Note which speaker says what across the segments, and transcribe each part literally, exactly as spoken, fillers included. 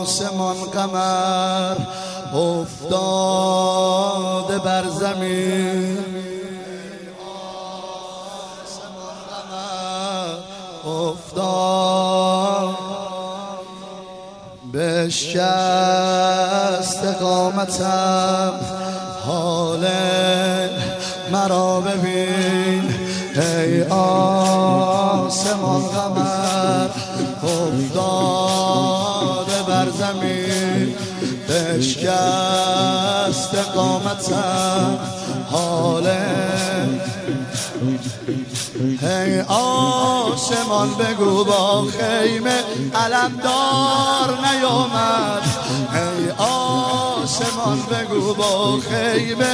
Speaker 1: آسمان قمر افتاده بر زمین، آسمان قمر افتاد بشکست قامتم، حال مرا ببین ای آسمان قمر افتاده بر زمین، بشکست قامتم حال ای آسمان بگو با خیمه علمدار نیامد، ای آسمان بگو با خیمه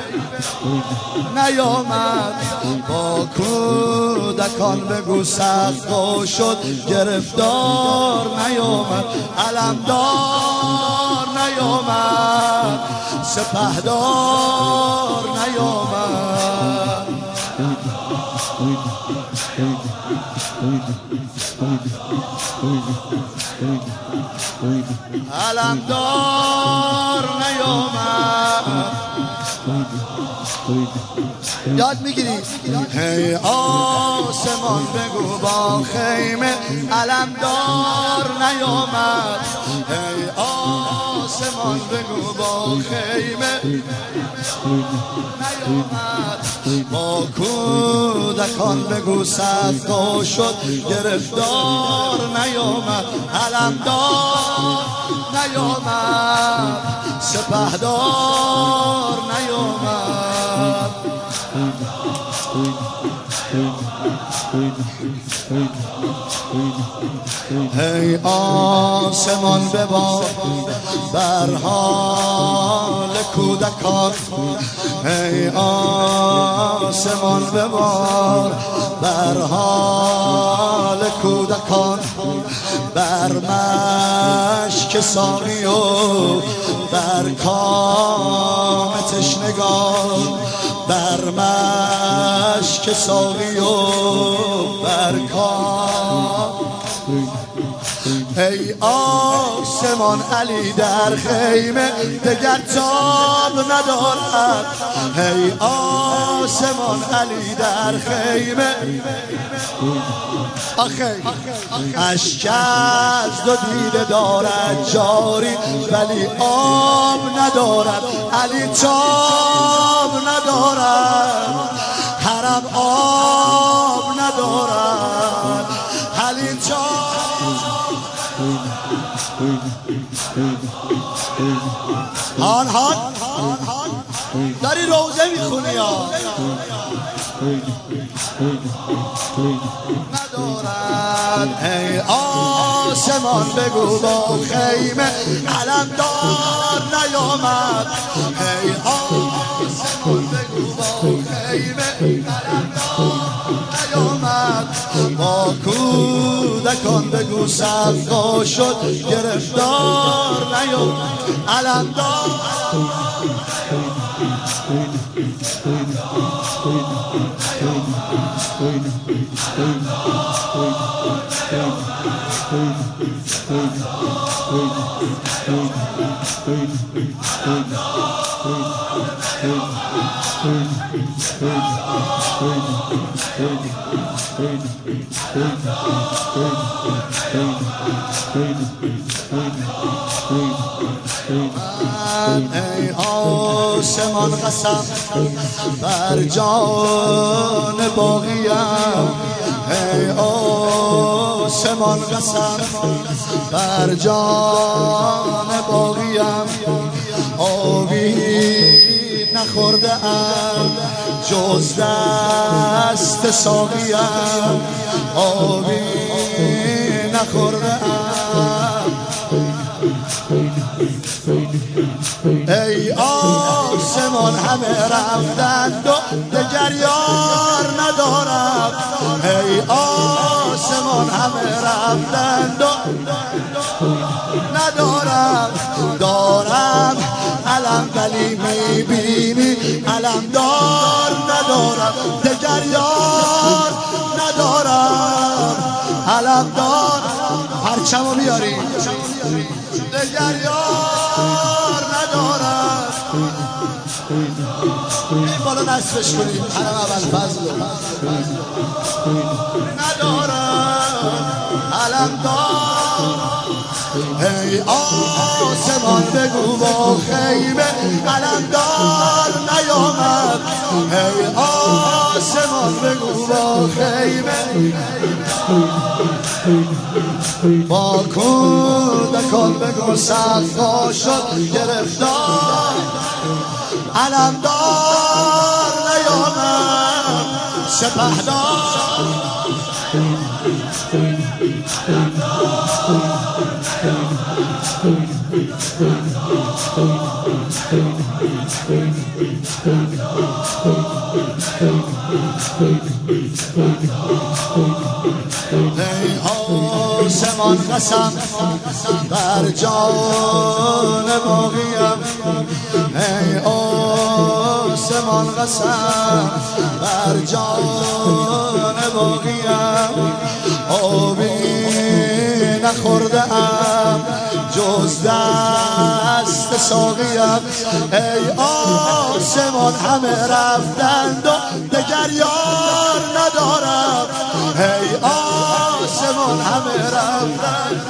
Speaker 1: نیامد، با کودکان بگو سقا شد گرفتار نیامد، علمدار نیامد، سپهدار نیامد. علمدار نیامد. یاد میگیری؟ ای آسمان بگو با خیمه علمدار نیامد، ای آسمان بگو با خیمه نیامد، با کودکان بگو سقا شد گرفتار نیامد، علمدار نیامد، سپهدار نیامد. ای آسمان ببار بر حال کودکان، ای آسمان ببار بر حال کودکان، بر مشک ساقی و بر کام تشنگان، بر مشک ساقی و بر کام. ای آسمان علی در خیمه دگر تاب ندارد، ای آسمان علی در خیمه آخه اشک از دو دیده دارد جاری ولی آب ندارد، علی تاب ندارد، حرم آب ندارد، علی تاب. هان هان داری روزه میخونی ها ندارد. ای آسمان بگو با خیمه علمدار نیامد، ای آسمان بگو با خیمه علمدار نیامد، با کودکان بگو سقا شد گرفتار نیامد، علمدار. ای آسمان قسم بر جان باقیم، ای آسمان قسم بر جان باقیم، آبی نخورده ام جز دست ساقیم، آبی نخورده ام. ای آسمان همه رفتند و دگر یار ندارم، ای آسمان همه رفتند و ندارم، دارم علم ولی میبینی علم دار ندارم، دگر یار ندارم، علم دار شما بیاری دگر یار ندارم. این بالا نصفش کنیم حرم اول فضل ندارم علم دار. ای آسمان بگو با خیمه علم دار نیامد. ای آسمان بگو با خیمه با کودکان بگو سقا شد گرفتار. علم دار نیامد سپهدار. ای آسمان قسم بر جان باقیم. ای آسمان قسم بر جان باقیم. آبی نخورده ام جز دست ساقیم. ای آسمان همه رفتند و دگر یار ندارم. ای آسمان همه رفتند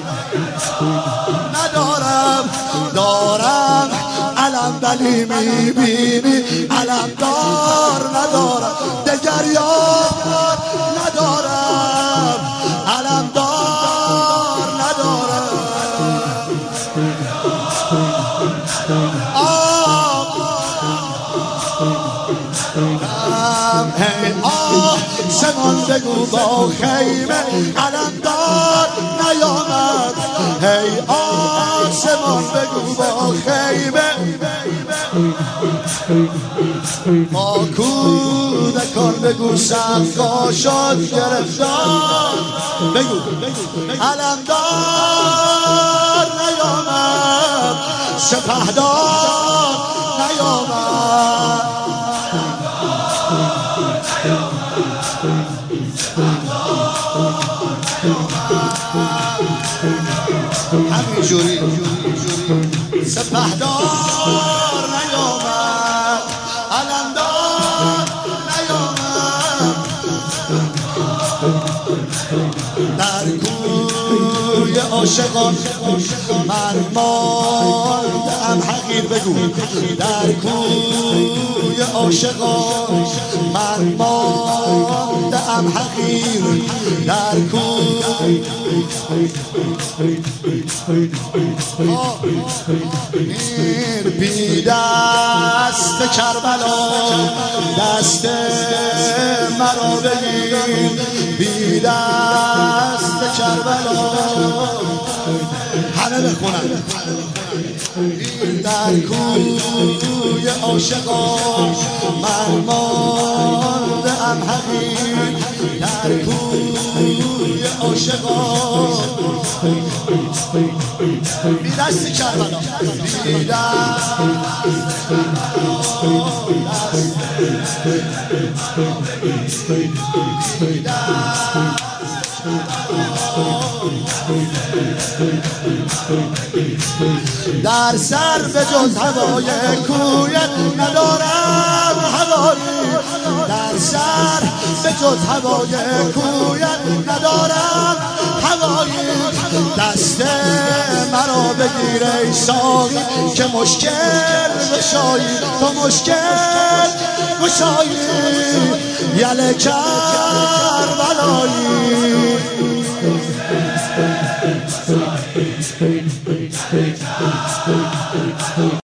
Speaker 1: ندارم. دارم علم ولی میبینی علم دار ندارم. دگر یار ندارم علم دار ندارم. ای آسمان بگو با خیمه علم دار نیامد. ای آسمان بگو با خیمه با کودکان بگو سقا شد گرفتار. بگو علم دار نیامد سپهدار نیامد. همینجوری سپهدار نیامد علمدار نیامد. در کوی عاشقان من ماندم حقیر. بگو در کوی عاشقان من ماندم حقیر. در کوی این بی دست کربلا دست مرا بگیر. بی دست کربلا همه بخونن. در کوی عاشقان من مانده ام حقیر. در کوی عاشقان بی دست کربلا بی دست بی دست در سر به جز هوای کویت ندارم هوایی. در سر به جز هوای کویت ندارم هوایی. دست مرا بگیر ای ساقی که مشکل گشایی. تو مشکل گشایی یل کربلایی.